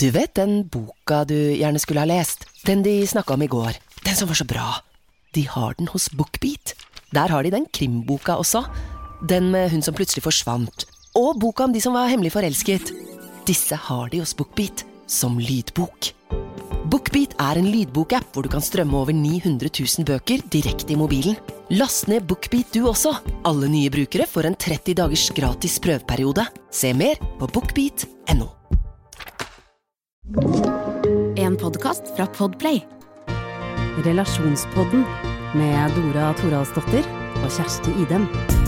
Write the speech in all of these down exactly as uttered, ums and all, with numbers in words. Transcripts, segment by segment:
Du vet den boka du gjerne skulle ha lest? Den de snakket om i går. Den som var så bra. De har den hos BookBeat. Der har de den krimboka også. Den med hun som plutselig forsvant. Og boka om de som var hemmelig forelsket. Disse har de hos BookBeat som lydbok. BookBeat er en lydbokapp hvor du kan strømme over ni hundre tusen bøker direkte i mobilen. Last ned BookBeat du også. Alle nye brukere får en tretti dagers gratis prøveperiode. Se mer på bookbeat punktum no. En podcast fra Podplay. Relasjonspodden med Dora Toralsdottir og Kjersti Idem.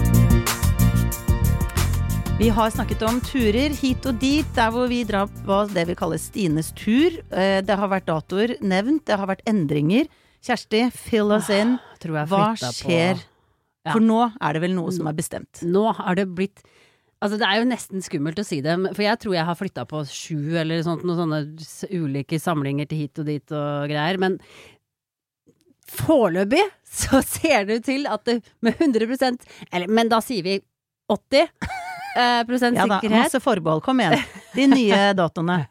Vi har snakket om turer hit og dit, der hvor vi drar på det vi kaller Stines tur. Det har vært datoer nevnt, det har vært endringer. Kjersti, fill us in. Tror jeg Hva flyttet skjer? på- Ja. For nå er det vel noe som er bestemt. Nå har det blitt Altså det er jo nesten skummelt å si det, for jeg tror jeg har flyttet på sju eller sånt, noen sånne s- ulike samlinger til hit og dit og greier, men foreløpig så ser det ut til at det med hundre prosent, eller, men da sier vi åtti eh, prosent Ja da, sikkerhet, masse forbehold, kom igjen. De nye datoene.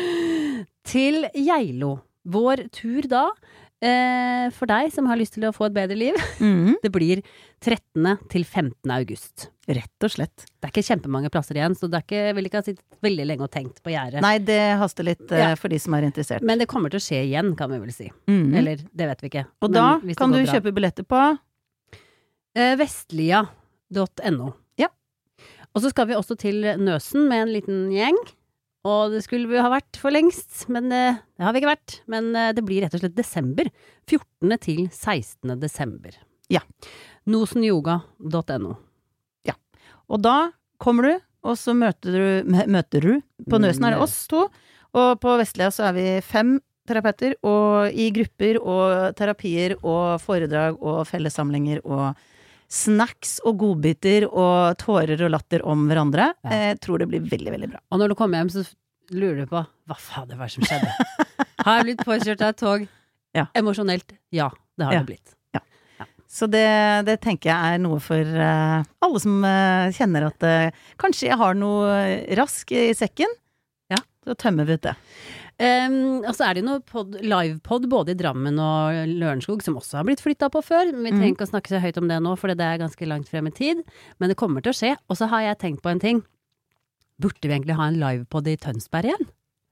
til Geilo. Vår tur da, eh, for deg som har lyst til å få et bedre liv, Mhm. det blir trettende til femtende august. Rett og slett. Det er ikke kjempemange plasser igjen, så det er ikke, vil ikke ha sittet veldig lenge og tenkt på gjerdet. Nei, det haster litt eh, Ja. for de som er interessert. Men det kommer til å skje igjen, kan vi vel si. Mhm. Eller, det vet vi ikke. Og Men da hvis det kan går du bra. kjøpe billetter på Eh, vestlia punktum no. Ja. Og så skal vi også til Nøsen med en liten gjeng. Og det skulle vi ha vært for lengst, men eh, det har vi ikke vært. Men eh, det blir rett og slett desember. fjortende til sekstende desember. Ja. nosenyoga punktum no. Og da kommer du, og så møter du, mø- møter du. På Nøsen er det oss to, og på Vestlia så er vi fem terapeuter, og i grupper og terapier og foredrag og fellessamlinger og snacks og godbiter og tårer og latter om hverandre. Ja. Jeg tror det blir veldig, veldig bra. Og når du kommer hjem, så lurer du på hva fader var det som skjedde? Har jeg blitt påkjørt av et tog? Ja. Emosjonelt? Ja, det har Ja. det blitt. Så det, det tenker jeg er noe for eh, alle som eh, kjenner at eh, kanskje jeg har noe rask i sekken. Ja. Så tømmer vi ut det. Um, og så er det jo noe pod, livepod både i Drammen og Lørenskog som også har blitt flyttet på før. Men vi trenger ikke å snakke så høyt om det nå, for det er ganske langt frem i tid. Men det kommer til å skje. Og så har jeg tenkt på en ting. Burde vi egentlig ha en livepod i Tønsberg igjen?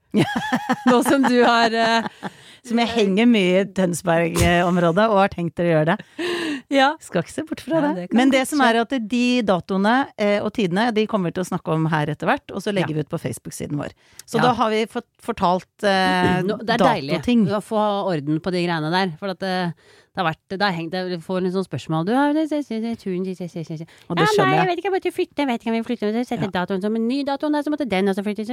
Nå som du har uh, Som jeg henger mye i Tønsberg-området og har tenkt å gjøre det. Ja. Skal ikke se bort fra Ja, det. det kan Men det godt som er at de datoene eh, og tidene, de kommer vi til å snakke om her etter hvert, og så legger Ja. vi ut på Facebook-siden vår. Så Ja. da har vi fått fortalt eh, Nå, det er deilig datoting. å få orden på de greiene der. For at det, det har vært det har hengt, Jeg får litt sånn spørsmål. Du har det, det, det, det, turen, det, det, det, det. Og det Ja, nei, skjønner jeg jeg. vet ikke, jeg måtte flytte, jeg vet ikke om vi flytter, jeg setter Ja. datoen som en ny dato, og så måtte den også flyttes.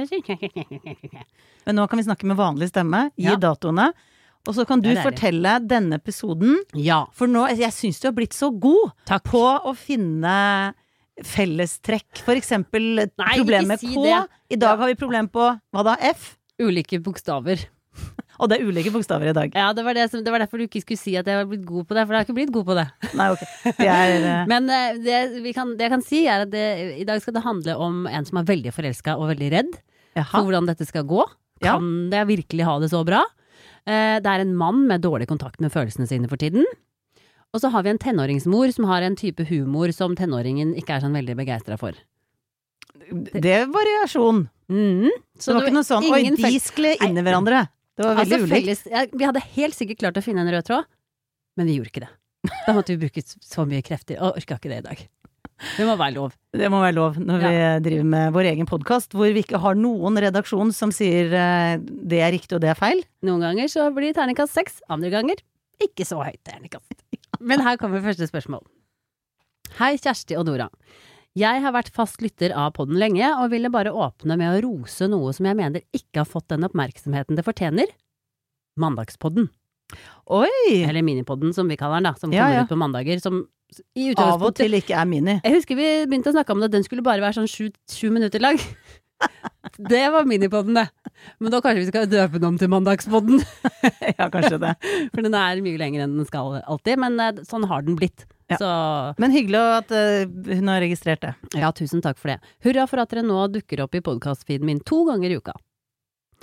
Men nå kan vi snakke med vanlig stemme, gi Ja. datoene, og så kan du Det er deilig. fortelle denne episoden, Ja, for nå, jeg synes du har blitt så god takk. på å finne fellestrekk, for eksempel Nei, problem ikke med si K. det. I dag Ja. har vi problem på, hva da, F? Ulike bokstaver. Og det er ulike bokstaver i dag. Ja, det var, det, som, det var derfor du ikke skulle si at jeg var blitt god på det, for jeg har ikke blitt god på det. Nei, ok. Det er, eh, Men eh, det, vi kan, det jeg kan si er at det, i dag skal det handle om en som er veldig forelsket og veldig redd for jaha. hvordan dette skal gå. Ja. Kan jeg virkelig ha det så bra? Eh, det er en mann med dårlig kontakt med følelsene sine for tiden. Og så har vi en tenåringsmor som har en type humor som tenåringen ikke er sånn veldig begeistret for. Det er variasjon. Mhm. Så det var ikke noe sånn, oi, ingen de fel- skled inn i hverandre. Det var veldig Altså, ulikt. felles, ja, vi hadde helt sikkert klart å finne en rød tråd, men vi gjorde ikke det. Da måtte vi bruke så mye krefter, og orka ikke det i dag. Det må være lov. Det må være lov når vi driver med vår egen podcast, hvor vi ikke har noen redaksjon som sier eh, det er riktig og det er feil. Noen ganger så blir det terningkast seks, andre ganger ikke så høyt terningkast. Men her kommer første spørsmål. Hei Kjersti og Dora. Jeg har vært fast lytter av podden lenge, og ville bare åpne med å rose noe som jeg mener ikke har fått den oppmerksomheten det fortjener. Mandagspodden. Oi! Eller minipodden, som vi kaller den da, som Ja, kommer ja. ut på mandager, som i Av og utgangspunktet... til ikke er mini. Jeg husker vi begynte å snakke om det, den skulle bare være sånn sju, sju minutter lang. Det var minipodden det. Men da kanskje vi skal døpe den om til mandagspodden. Ja, kanskje det. For den er mye lenger enn den skal alltid, men eh, sånn har den blitt. Ja. Så Men hyggelig at eh, hun har registrert det. ja, tusen takk for det. Hurra for at dere nå dukker opp i podcastfeeden min to ganger i uka.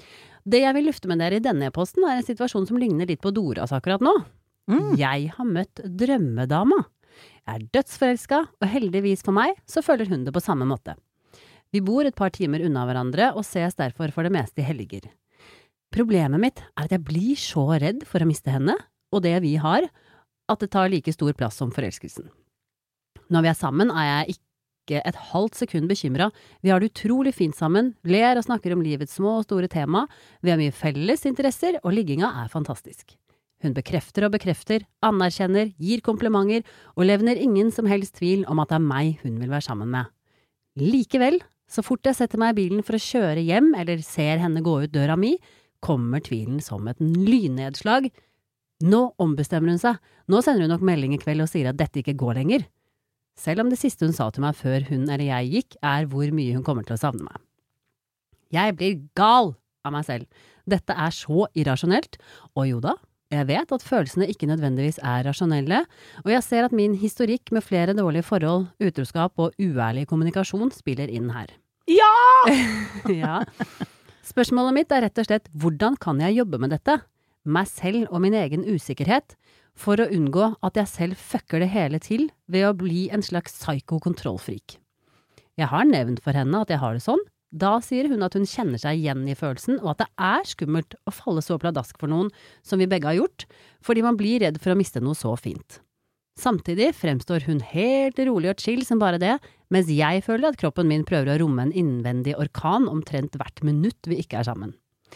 Det jeg vil lufte med dere i denne e-posten er en situasjon som ligner litt på Doras akkurat nå. Mm. Jeg har møtt drømmedama. Jeg er dødsforelsket, og heldigvis for meg så føler hun det på samme måte. Vi bor et par timer unna hverandre og ses derfor for det meste i helger. Problemet mitt er at jeg blir så redd for å miste henne, og det vi har, at det tar like stor plass som forelskelsen. Når vi er sammen er jeg ikke et halvt sekund bekymret. Vi har det utrolig fint sammen, ler og snakker om livets små og store tema, vi har mye felles interesser, og ligginga er fantastisk. Hun bekrefter og bekrefter, anerkjenner, gir komplimenter, og levner ingen som helst tvil om at det er meg hun vil være sammen med. Likevel, så fort jeg setter meg i bilen for å kjøre hjem, eller ser henne gå ut døra mi, kommer tvilen som et lynnedslag. Nå ombestemmer hun seg. Nå sender hun nok melding i kveld og sier at dette ikke går lenger. Selv om det siste hun sa til meg før hun eller jeg gikk, er hvor mye hun kommer til å savne meg. Jeg blir gal av meg selv. Dette er så irrasjonelt, og jo da, jeg vet at følelsene ikke nødvendigvis er rasjonelle, og jeg ser at min historikk med flere dårlige forhold, utroskap og uærlig kommunikasjon spiller inn her. Ja! Ja. Spørsmålet mitt er rett og slett, hvordan kan jeg jobbe med dette? Meg selv og min egen usikkerhet, for å unngå at jeg selv fucker det hele til ved å bli en slags psyko-kontrollfrik. Jeg har nevnt for henne at jeg har det sånn. Da sier hun at hun kjenner seg igjen i følelsen, og at det er skummelt å falle så pladask for noen som vi begge har gjort, fordi man blir redd for å miste noe så fint. Samtidig fremstår hun helt rolig og chill som bare det, mens jeg føler at kroppen min prøver å romme en innvendig orkan omtrent hvert minutt vi ikke er sammen.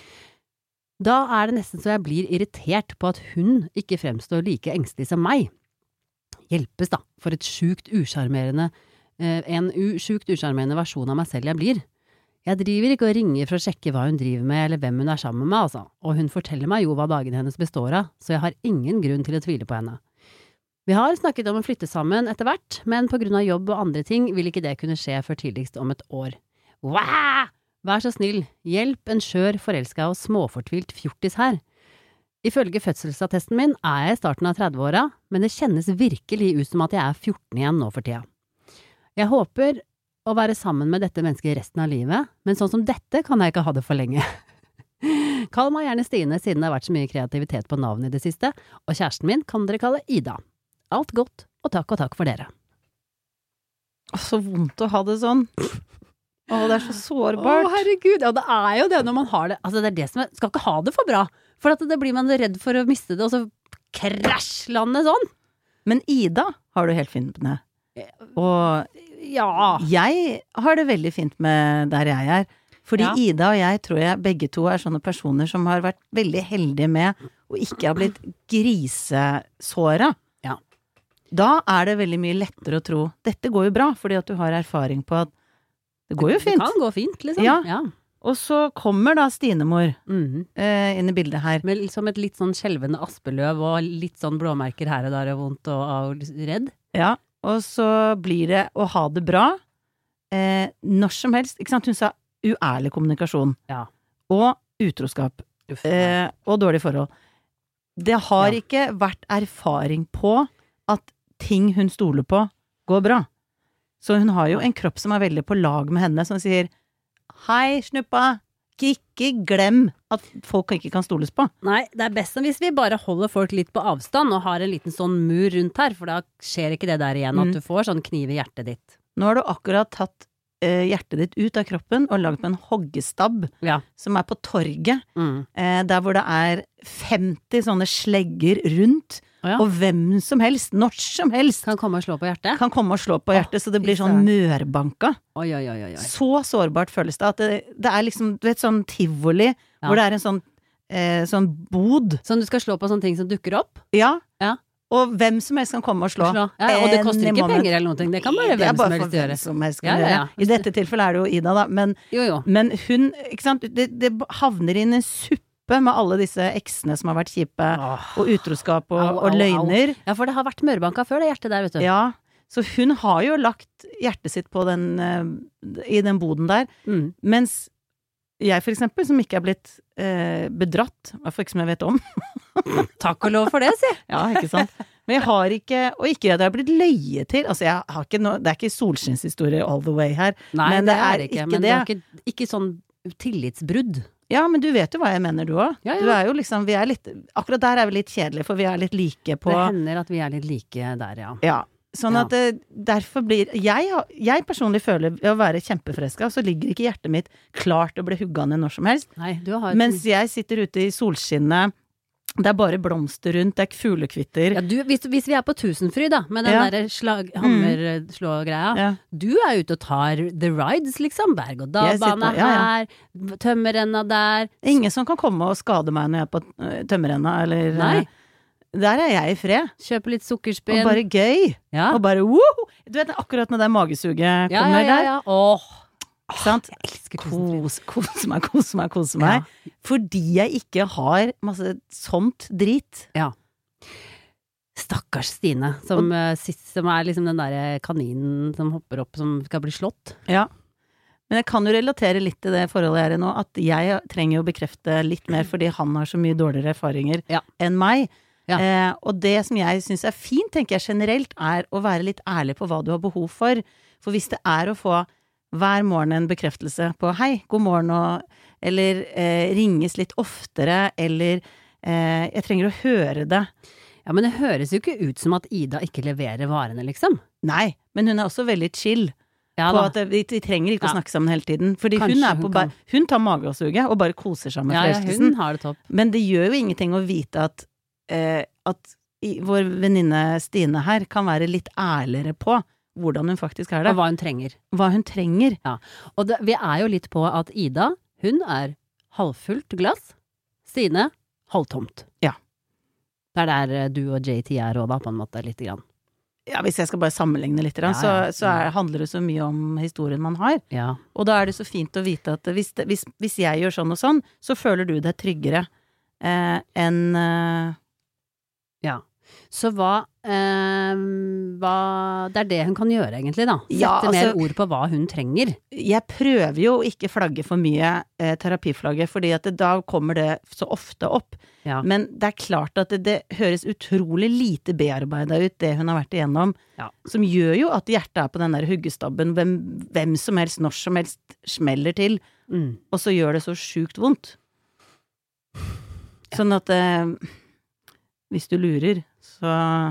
Da er det nesten så jeg blir irritert på at hun ikke fremstår like engstelig som meg. Hjelpes da, for et sjukt usjarmerende, eh, en u, sjukt usjarmerende versjon av meg selv jeg blir. Jeg driver ikke og ringer for å sjekke hva hun driver med eller hvem hun er sammen med, altså, og hun forteller meg jo hva dagen hennes består av, så jeg har ingen grunn til å tvile på henne. Vi har snakket om å flytte sammen etter hvert, men på grunn av jobb og andre ting vil ikke det kunne skje før tidligst om et år. Wow! Vær så snill, hjelp en skjør, forelsket og småfortvilt fjortis her. Ifølge fødselsattesten min er jeg i starten av tredve-åra, men det kjennes virkelig ut som at jeg er fjorten igjen nå for tida. Jeg håper å være sammen med dette mennesket resten av livet, men sånn som dette kan jeg ikke ha det for lenge. Kall meg gjerne Stine, siden det har vært så mye kreativitet på navnet i det siste, og kjæresten min kan dere kalle Ida. Alt godt, og takk og takk for dere. Så vondt å ha det sånn. Å, det er så sårbart. Å, herregud, ja, det er jo det når man har det. Altså, det er det som er, skal ikke ha det for bra. For at det blir man redd for å miste det, og så krasjlandet sånn. Men Ida har du helt fint med. Og ja, jeg har det veldig fint med der jeg er. Fordi ja. Ida og jeg tror jeg begge to er sånne personer som har vært veldig heldige med og ikke har blitt grisesåra. Ja. Da er det veldig mye lettere å tro, dette går jo bra, fordi at du har erfaring på at det går jo fint. Det kan gå fint, liksom. Ja. Ja. Og så kommer da Stinemor Mm. eh, inn i bildet her. Med liksom et litt sånn skjelvende aspeløv og litt sånn blåmerker her og der og vondt og, og redd. Ja, og så blir det å ha det bra eh, når som helst, ikke sant? Hun sa uærlig kommunikasjon. Ja. Og utroskap. Uff, Eh, og dårlig forhold. Det har Ja. ikke vært erfaring på at ting hun stoler på går bra. Så hun har jo en kropp som er veldig på lag med henne, som sier hei, snuppa, ikke glem at folk ikke kan stoles på. Nei, det er best hvis vi bare holder folk litt på avstand og har en liten sånn mur rundt her, for da skjer ikke det der igjen at Mm. du får sånn kniv i hjertet ditt. Nå har du akkurat tatt eh, hjertet ditt ut av kroppen og laget med en hoggestab Ja. som er på torget, Mm. eh, der hvor det er femti sånne slegger rundt, Å ja. og hvem som helst, når som helst, Kan komme og slå på hjertet. kan komme og slå på hjertet, så det fy blir sånn mørbanka. Oi, oi, oi, oi. oi. Så sårbart føles det, at det, det er liksom, du vet, sånn tivoli, Ja. hvor det er en sånn, eh, sånn bod. Så du skal slå på sånne ting som dukker opp? Ja. Ja. Og hvem som helst kan komme og slå. Slå. Ja, og det koster Any ikke moment. penger eller noe, det kan bare Det er hvem bare som helst for hvem gjøre. som helst kan Ja, ja, ja. gjøre. I dette tilfellet er det jo Ida da, men, Jo, jo. men hun, ikke sant, det, det havner inn en suppe med alle disse eksene som har vært kjipe, Åh. og utroskap og, Au, au, og løgner. Ja, for det har vært mørbanka før, det hjertet der, vet du. Ja, så hun har jo lagt hjertet sitt på den, eh, i den boden der, Mm. mens jeg for eksempel, som ikke er blitt eh, bedratt, i hvert fall ikke som jeg vet om. Takk og lov for det, si. Ja, ikke sant? Men jeg har ikke, og ikke at jeg har blitt løyet til, altså jeg har ikke noe, det er ikke solskinnshistorie all the way her, Nei, men det det er er det ikke. ikke Men det er det. ikke, ikke sånn tillitsbrudd. Ja, men du vet jo hva jeg mener du også. Ja, ja. Du er jo liksom, vi er litt, akkurat der er vi litt kjedelige, for vi er litt like på... Det hender at vi er litt like der, ja. Ja, sånn Ja. at det, derfor blir... Jeg, har- jeg personlig føler ved å være kjempeforelska, så ligger ikke hjertet mitt klart å bli huggende når som helst. Nei, du har et... Mens jeg sitter ute i solskinnet, det er bare blomster rundt, det er fuglekvitter. Ja, du, hvis, hvis vi er på Tusenfryd da, med den Ja. der slag, hammerslå-greia, Ja. du er ute og tar the rides, liksom. Berg- og Jeg sitter- dalbane ja, ja. her, tømmerrenna der. Ingen som kan komme og skade meg når jeg er på øh, tømmerrenna, eller... Nei. øh, Der er jeg i fred. Kjøpe litt Og sukkerspinn. bare gøy. ja. Og bare, woho! Du vet akkurat når det magesuget ja, ja, kommer ja, der. ja. Åh, Sant? jeg elsker Tusenfryd. Kos, kose meg, kose meg, kose meg. Fordi jeg ikke har masse sånt drit. Stakkars Stine, som, eh, sist, som er liksom den der kaninen som hopper opp, som skal bli slått. Ja. Men jeg kan jo relatere litt til det forholdet jeg er i nå, at jeg trenger å bekrefte litt mer, fordi han har så mye dårligere erfaringer Ja. enn meg. Ja. Eh, og det som jeg synes er fint, tenker jeg generelt, er å være litt ærlig på hva du har behov for. For hvis det er å få hver morgen en bekreftelse på hei, god morgen, og, eller eh, ringes litt oftere, eller eh, jeg trenger å høre det. Ja, men det høres jo ikke ut som at Ida ikke leverer varene, liksom. Nei, men hun er også veldig chill. Ja På da. at det- vi, vi trenger ikke å Ja. snakke sammen hele tiden. Fordi Kanskje hun er hun på ba- kan. hun tar magesuget og bare koser seg med Ja, ja, forelskelsen. hun har det topp. Men det gjør jo ingenting å vite at, eh, at i, vår venninne Stine her kan være litt ærligere på hvordan hun faktisk er det. Og hva hun trenger. Hva hun trenger. Og det, vi er jo litt på at Ida, hun er halvfullt glass, Stine halvtomt. Ja. Det er der eh, du og J T er også da, på en måte, lite grann. Ja, hvis jeg skal bare sammenligne litt, Ja, så, ja. så er, handler det så mye om historien man har. Ja. Og da er det så fint å vite at hvis, det, hvis, hvis jeg gjør sånn og sånn, så føler du deg tryggere eh, enn eh, Ja. Så hva, eh, hva Det er det hun kan gjøre, egentlig, da. Sette Ja, altså- mer ord på hva hun trenger. Jeg prøver jo å ikke flagge for mye eh, terapiflagget, fordi at det, da kommer det så ofte opp. Ja. Men det er klart at det, det høres utrolig lite bearbeidet ut, det hun har vært igjennom. Ja. Som gjør jo at hjertet er på den der huggestabben, hvem, hvem som helst, når som helst, smeller til. Mm. Og så gjør det så sjukt vondt. Sånn at eh, hvis du lurer, så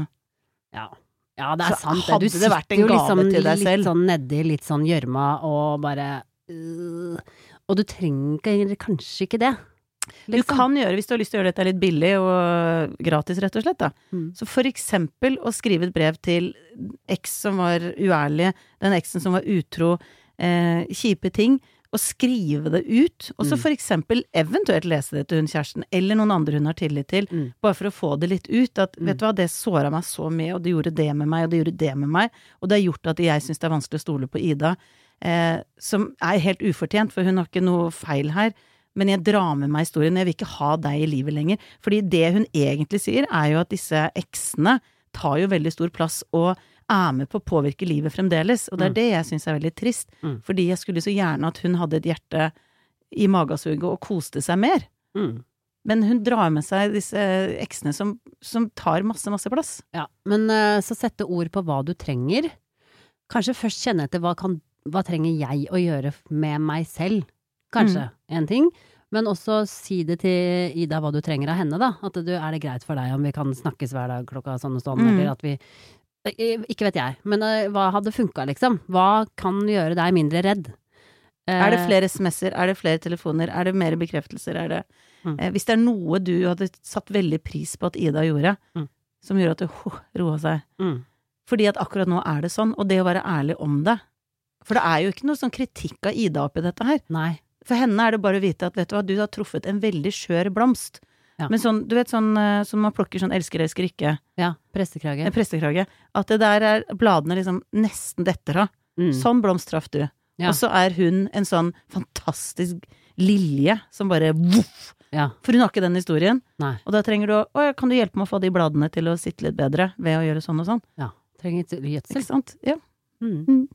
Ja. Ja, det er Så sant. hadde Du det vært en sitter jo gave liksom til deg litt selv. sånn nedi litt sånn gjørma og bare øh, Og du trenger ikke- kanskje ikke det. Du kan gjøre, hvis du har lyst til å gjøre dette litt billig og gratis, rett og slett, da. Mm. Så for eksempel å skrive et brev til eks som var uærlig, den eksen som var utro, eh, kjipe ting, og skrive det ut, og så Mm. for eksempel eventuelt lese det til hun kjæresten, eller noen andre hun har tillit til, Mm. bare for å få det litt ut, at Mm. vet du hva, det såret meg så mye, og det gjorde det med meg, og det gjorde det med meg, og det har gjort at jeg synes det er vanskelig å stole på Ida, eh, som er helt ufortjent, for hun har ikke noe feil her, men jeg drar med meg historien, jeg vil ikke ha deg i livet lenger. Fordi det hun egentlig sier, er jo at disse eksene tar jo veldig stor plass og er med på å påvirke livet fremdeles. Og det er Mm. det jeg synes er veldig trist. Mm. Fordi jeg skulle så gjerne at hun hadde et hjerte i magasuget og koste seg mer. Mm. Men hun drar med seg disse eksene som, som tar masse, masse plass. Ja, men eh, så sette ord på hva du trenger. Kanskje først kjenne etter hva, kan, hva trenger jeg å gjøre med meg selv. Kanskje en ting. Men også si det til Ida hva du trenger av henne, da. At du, er det greit for deg om vi kan snakkes hver dag klokka sånn og sånn, Mm. eller at vi eh, Ikke vet jeg, men eh, hva hadde funka, liksom? Hva kan gjøre deg mindre redd? Er det Eh, flere sms'er? Er det flere telefoner? Er det mer bekreftelser? Er det, Mm. eh, hvis det er noe du hadde satt veldig pris på at Ida gjorde, Mm. som gjorde at du oh, roa seg. Mm. Fordi at akkurat nå er det sånn, og det å være ærlig om det. For det er jo ikke noe sånn kritikk av Ida oppi dette her. Nei. For henne er det bare å vite at, vet du hva, du har truffet en veldig skjør blomst. Ja. Men sånn, du vet sånn, eh, som man plukker sånn elsker, elsker ikke, Ja, prestekrage. en prestekrage, at det der er bladene liksom nesten detter av. Mm. Sånn blomst traff du. Ja. Og så er hun en sånn fantastisk lilje som bare voff! Ja. For hun har ikke den historien. Nei. Og da trenger du å, å, kan du hjelpe meg å få de bladene til å sitte litt bedre ved å gjøre sånn og sånn? Ja. Trenger ikke gjødsel. Ikke sant? Ja. Mm. Mm.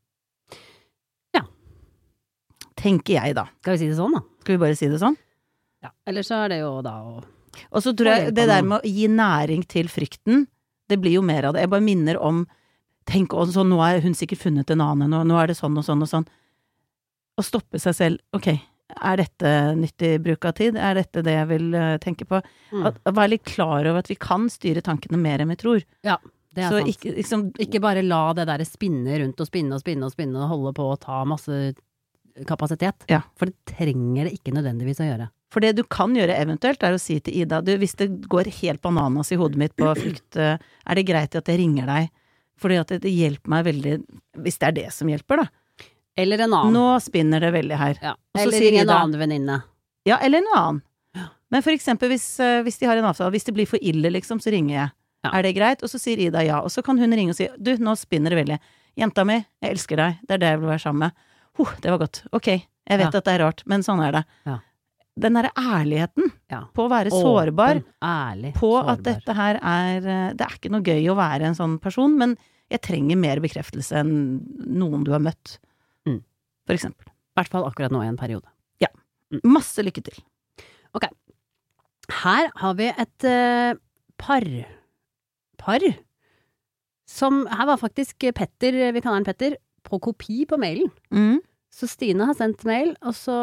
Ja. Tenker jeg da. Skal vi si det sånn, da? Skal vi bare si det sånn? Ja. Eller så er det jo da å Og så tror Få jeg hjelp det av der noen. med å gi næring til frykten, det blir jo mer av det. Jeg bare minner om, tenk og sånn, nå har hun sikkert funnet en annen, og nå er det sånn og sånn og sånn. Å stoppe seg selv, ok, er dette nyttig bruk av tid? Er dette det jeg vil uh, tenke på? Mm. At, at være litt klar over at vi kan styre tankene mer enn vi tror. Ja, det er Så sant. ikke, liksom, ikke bare la det der spinne rundt og spinne og spinne og spinne og holde på å ta masse kapasitet. Ja. For det trenger det ikke nødvendigvis å gjøre. For det du kan gjøre eventuelt er å si til Ida, du, hvis det går helt bananas i hodet mitt på flukt, uh, er det greit at jeg ringer deg? Fordi at det, det hjelper meg veldig, hvis det er det som hjelper da. Eller en annen. Nå spinner det veldig her. Ja. Eller ring en annen venninne. Ja, eller en annen. Ja. Men for eksempel hvis, uh, hvis de har en avtale, hvis det blir for ille liksom, så ringer jeg. Ja. Er det greit? Og så sier Ida ja, og så kan hun ringe og si, du, nå spinner det veldig. Jenta mi, jeg elsker deg, det er det jeg vil være sammen med. Huh, det var godt. Ok, jeg vet Ja. at det er rart, men sånn er det. Ja. Den der ærligheten Ja. på å være sårbar, Åpen, ærlig, på sårbar. at dette her er, uh, det er ikke noe gøy å være en sånn person, men jeg trenger mer bekreftelse enn noen du har møtt. Mm. For eksempel. I hvert fall akkurat nå i en periode. Ja. Masse lykke til. Ok. Her har vi et uh, par. Par. Som, her var faktisk Petter, vi kaller han Petter, på kopi på mailen. Mm. Så Stine har sendt mail, og så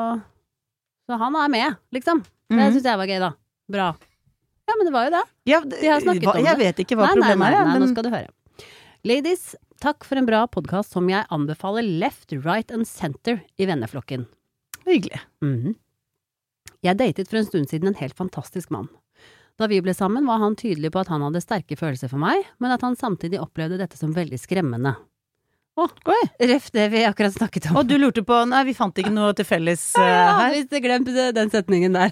Så han er med, liksom. Det Mm. synes jeg var gøy, da. Bra. Ja, men det var jo det. Ja, De har snakket hva, om jeg det. vet ikke hva Nei, nei, problemet nei, er, ja, nei, men nå skal du høre. Ladies, takk for en bra podcast som jeg anbefaler left, right and center i venneflokken. hyggelig. Mhm. Jeg datet for en stund siden en helt fantastisk mann. Da vi ble sammen var han tydelig på at han hadde sterke følelser for meg, men at han samtidig opplevde dette som veldig skremmende. Å, Oi. ref det vi akkurat snakket om. Og du lurte på, nei, vi fant ikke noe til felles uh, Ja, her. hvis du glemte den setningen der.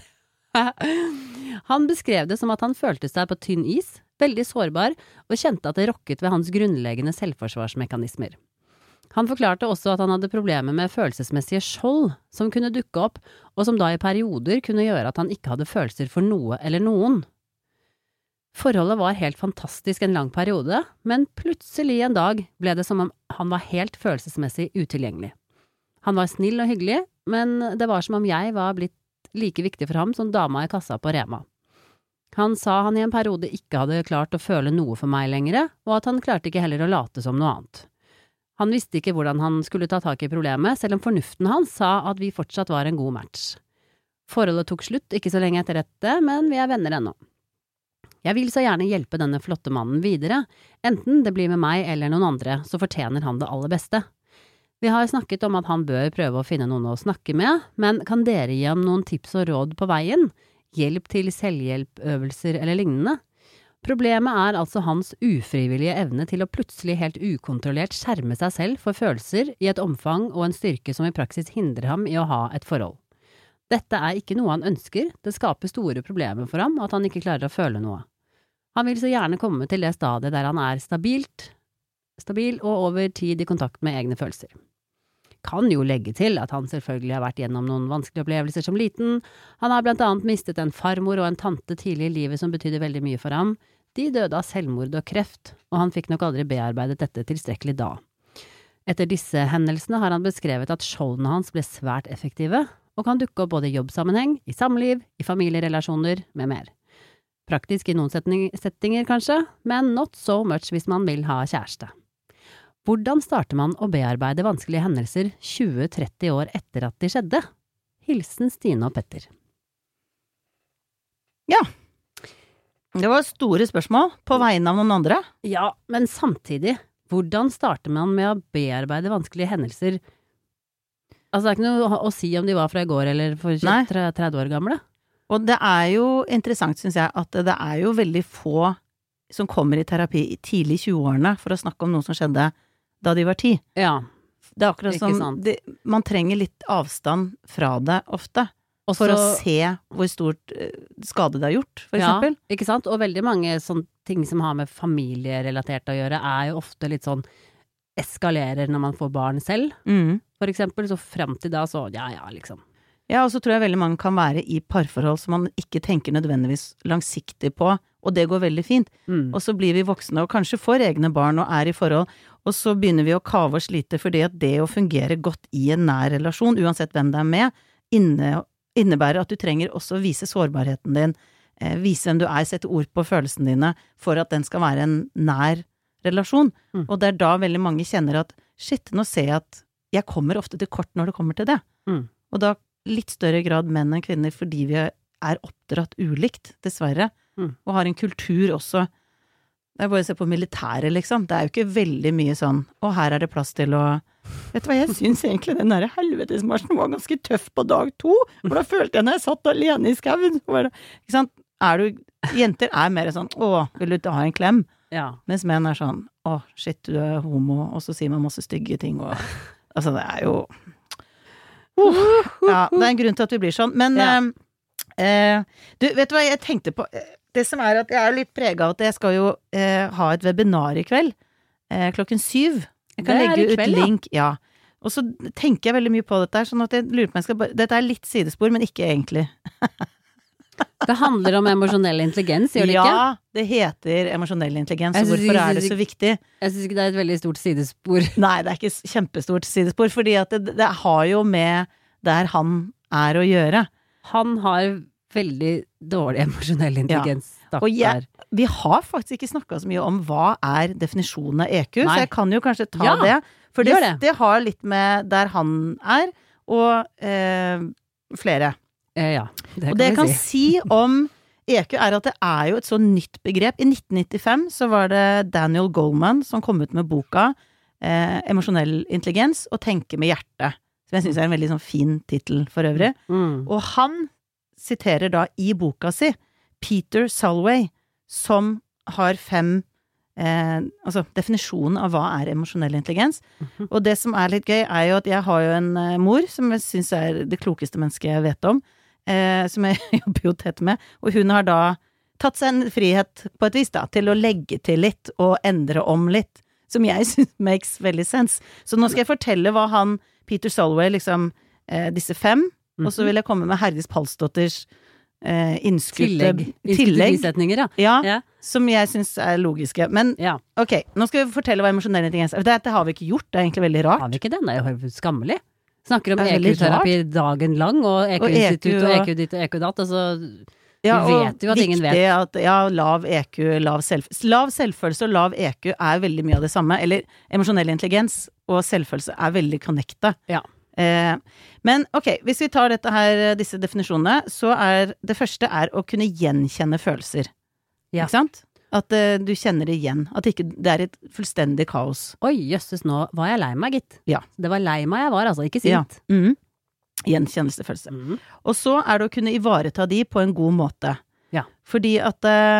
Han beskrev det som at han følte seg på tynn is, veldig sårbar, og kjente at det rokket ved hans grunnleggende selvforsvarsmekanismer. Han forklarte også at han hadde problemer med følelsesmessige skjold som kunne dukke opp, og som da i perioder kunne gjøre at han ikke hadde følelser for noe eller noen. Forholdet var helt fantastisk en lang periode, men plutselig en dag ble det som om han var helt følelsesmessig utilgjengelig. Han var snill og hyggelig, men det var som om jeg var blitt like viktig for ham som dama i kassa på Rema. Han sa han i en periode ikke hadde klart å føle noe for meg lenger, og at han klarte ikke heller å late som noe annet. Han visste ikke hvordan han skulle ta tak i problemet, selv om fornuften hans sa at vi fortsatt var en god match. Forholdet tok slutt ikke så lenge etter dette, men vi er venner ennå. Jeg vil så gjerne hjelpe denne flotte mannen videre, enten det blir med meg eller noen andre, så fortjener han det aller beste. Vi har snakket om at han bør prøve å finne noen å snakke med, men kan dere gi ham noen tips og råd på veien? Hjelp til selvhjelpøvelser eller lignende? Problemet er altså hans ufrivillige evne til å plutselig helt ukontrollert skjerme seg selv for følelser i et omfang og en styrke som i praksis hindrer ham i å ha et forhold. Dette er ikke noe han ønsker, det skaper store problemer for ham at han ikke klarer å føle noe. Han vil så gjerne komme til det stadiet der han er stabilt, stabil og over tid i kontakt med egne følelser. Kan jo legge til at han selvfølgelig har vært gjennom noen vanskelige opplevelser som liten. Han har blant annet mistet en farmor og en tante tidlig i livet som betydde veldig mye for ham. De døde av selvmord og kreft, og han fikk nok aldri bearbeidet dette tilstrekkelig da. Etter disse hendelsene har han beskrevet at skjoldene hans ble svært effektive, og kan dukke opp både i jobbsammenheng, i samliv, i familierelasjoner, med mer. Praktisk i noen settinger kanskje, men not so much hvis man vil ha kjæreste. Hvordan starter man å bearbeide vanskelige hendelser tjue til tretti år etter at de skjedde? Hilsen Stine og Petter. Ja. Det var store spørsmål på vegne av noen andre. Ja, men samtidig, hvordan starter man med å bearbeide vanskelige hendelser? Altså, det er ikke noe å si om de var fra i går eller for tretti år gamle. Og det er jo interessant, synes jeg, at det er jo veldig få som kommer i terapi i tidlig tjue-årene for å snakke om noe som skjedde da de var ti. Ja. Det er akkurat som, det, man trenger litt avstand fra det ofte, også, for å se hvor stort skade det har gjort, for eksempel. Ja, ikke sant? Og veldig mange sånne ting som har med familierelatert å gjøre, er jo ofte litt sånn eskalerer når man får barn selv, mm. for eksempel, så frem til da så, ja, ja, liksom. Ja, og så tror jeg veldig mange kan være i parforhold som man ikke tenker nødvendigvis langsiktig på, og det går veldig fint. Mm. Og så blir vi voksne og kanskje får egne barn og er i forhold, og så begynner vi å kave og slite fordi at det å fungere godt i en nær relasjon, uansett hvem det er med, inne, innebærer at du trenger også å vise sårbarheten din, eh, vise hvem du er, sette ord på følelsene dine, for at den skal være en nær relasjon. Mm. Og det er da veldig mange kjenner at, shit, nå ser jeg at jeg kommer ofte til kort når det kommer til det. Mm. Og da litt større grad menn enn kvinner fordi vi er oppdratt ulikt, dessverre. Mm. Og har en kultur også. Det er bare å se på militæret, liksom. Det er jo ikke veldig mye sånn, og her er det plass til å Vet du hva, jeg syns egentlig den der helvetesmarsjen var ganske tøff på dag to, for da følte jeg når jeg satt alene i skauen, så var det, ikke sant, er du, jenter er mer sånn, å, vil du ha en klem? Ja. Mens menn er sånn, å, shit, du er homo, og så sier man masse stygge ting, og, altså det er jo, uh, ja, det er en grunn til at vi blir sånn, men, Ja. eh, du, vet du hva, jeg tenkte på, det som er at jeg er litt preget av at jeg skal jo eh, ha et webinar i kveld, eh, klokken syv. Jeg kan Det er legge i ut kveld, ja. link, ja. Og så tenker jeg veldig mye på dette her, sånn at jeg lurer på om jeg skal bare, dette er litt sidespor, men ikke egentlig. Det handler om emosjonell intelligens, gjør det ikke? Ja, det heter emosjonell intelligens, Jeg og synes- hvorfor er jeg det synes så viktig? Jeg synes ikke det er et veldig stort sidespor. Nei, det er ikke s- kjempestort sidespor, fordi at det, det har jo med der han er å gjøre. Han har veldig dårlig emosjonell intelligens, Og jeg, stakkar. vi har faktisk ikke snakket så mye om hva er definisjonen av E Q, Nei. så jeg kan jo kanskje ta Ja, det. For det, gjør det. det har litt med der han er, og eh, flere. Eh, ja, det Og kan det jeg vi kan si. si om E Q er at det er jo et så nytt begrep. I nitten nittifem så var det Daniel Goleman som kom ut med boka eh, Emosjonell intelligens og tenke med hjertet. Som jeg synes er en veldig sånn fin titel for øvrig. Mm. Og han siterer da i boka si Peter Solway, som har fem eh, altså definisjonen av hva er emosjonell intelligens. Mhm. Og det som er litt gøy er jo at jeg har jo en eh, mor som jeg synes er det klokeste mennesket jeg vet om, eh, som jeg jobber jo tett med, og hun har da tatt seg en frihet på et vis da, til å legge til litt og endre om litt, som jeg synes makes veldig sense. Så nå skal jeg fortelle hva han, Peter Solway, liksom, eh, disse fem, og så vil jeg komme med Herdis Palsdotters eh, innskutte Tillegg. tillegg, Bisetninger, ja. ja, Ja. som jeg synes er logiske. Men ja. ok, nå skal vi fortelle hva emosjonell intelligens er. Dette har vi ikke gjort, det er egentlig veldig rart. Har vi ikke den? Det er jo skammelig. Snakker om Det er veldig E Q-terapi dagen lang, og E Q-institutt og og- E Q ditt og E Q datt, og så Ja, vi og vet jo at ingen viktig At, ja, lav E Q, lav, selv, lav selvfølelse og lav E Q er veldig mye av det samme. Eller emosjonell intelligens og selvfølelse er veldig connecta. Ja. Eh, men ok, hvis vi tar dette her, disse definisjonene, så er det første er å kunne gjenkjenne følelser. Ja. Ikke sant? At eh, du kjenner det igjen. At ikke, det er et fullstendig kaos. Oi, jøsses, nå var jeg lei meg, gitt. Ja. Det var lei meg jeg var, altså, ikke Ja. sint. Mhm. Gjenkjennelsesfølelse. Mhm. Og så er det å kunne ivareta de på en god måte. Ja. Fordi at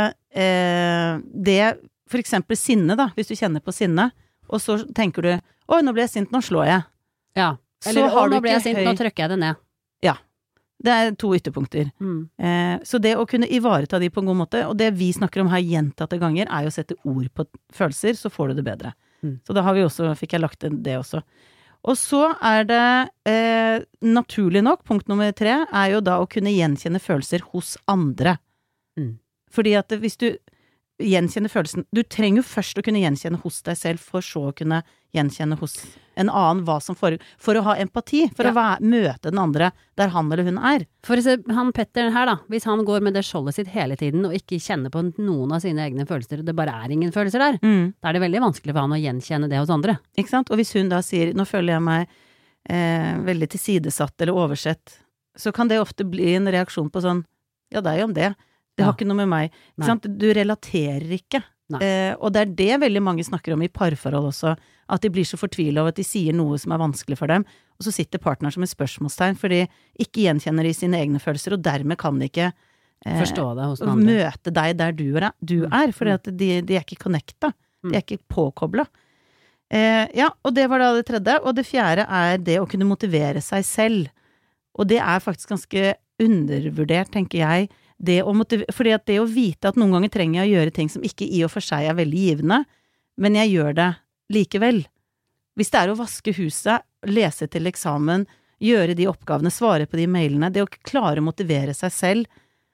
eh, det, for eksempel sinne da, hvis du kjenner på sinne, og så tenker du, oi, nå ble jeg sint, nå slår jeg. Ja. Så Eller, har å, du nå ble ikke jeg sint, høy- nå trykker jeg det ned. Det er to ytterpunkter. Mm. Eh, så det å kunne ivareta de på en god måte, og det vi snakker om her gjentatte ganger, er jo å sette ord på følelser, så får du det bedre. Mm. Så da har vi også, fikk jeg lagt inn det også. Og så er det, eh, naturlig nok, punkt nummer tre, er jo da å kunne gjenkjenne følelser hos andre. Mm. Fordi at hvis du gjenkjenner følelsen, du trenger jo først å kunne gjenkjenne hos deg selv, for så å kunne gjenkjenne hos en annen hva som foregår, for å ha empati, for Ja. å være, møte den andre der han eller hun er. For å se, han Petter her da, hvis han går med det skjoldet sitt hele tiden, og ikke kjenner på noen av sine egne følelser, det bare er ingen følelser der, Mm. da er det veldig vanskelig for han å gjenkjenne det hos andre. Ikke sant? Og hvis hun da sier, nå føler jeg meg eh, veldig tilsidesatt eller oversett, så kan det ofte bli en reaksjon på sånn, ja, det er jo om det. Det Ja. har ikke noe med meg. Ikke Nei. sant? Du relaterer ikke. Nei. Eh, og det er det veldig mange snakker om i parforhold også, at de blir så fortvilet av at de sier noe som er vanskelig for dem, og så sitter partneren som et spørsmålstegn, fordi ikke gjenkjenner de sine egne følelser, og dermed kan de ikke eh, Forstå det hos den andre. møte deg der du er, du er fordi at de, de er ikke connecta. Mm. De er ikke påkobla. Eh, ja, og det var da det tredje. Og det fjerde er det å kunne motivere seg selv. Og det er faktisk ganske undervurdert, tenker jeg. Det å motivere, fordi at det å vite at noen ganger trenger jeg å gjøre ting som ikke i og for seg er veldig givende, men jeg gjør det likevel. Hvis det er å vaske huset, lese til eksamen, gjøre de oppgavene, svare på de mailene, det å klare å motivere seg selv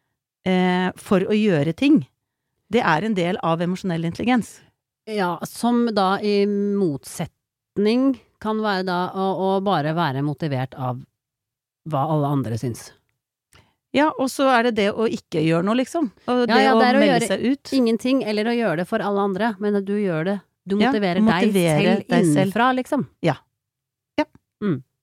eh, for å gjøre ting, det er en del av emosjonell intelligens. Ja, som da i motsetning kan være da å, å bare være motivert av hva alle andre syns. Ja, og så er det det å ikke gjøre noe, liksom. Og Ja, det ja, å det er å melde gjøre seg ut. Ingenting, eller å gjøre det for alle andre, men at du gjør det. Du Ja, motiverer, motivere deg selv deg selv. innenfra, liksom.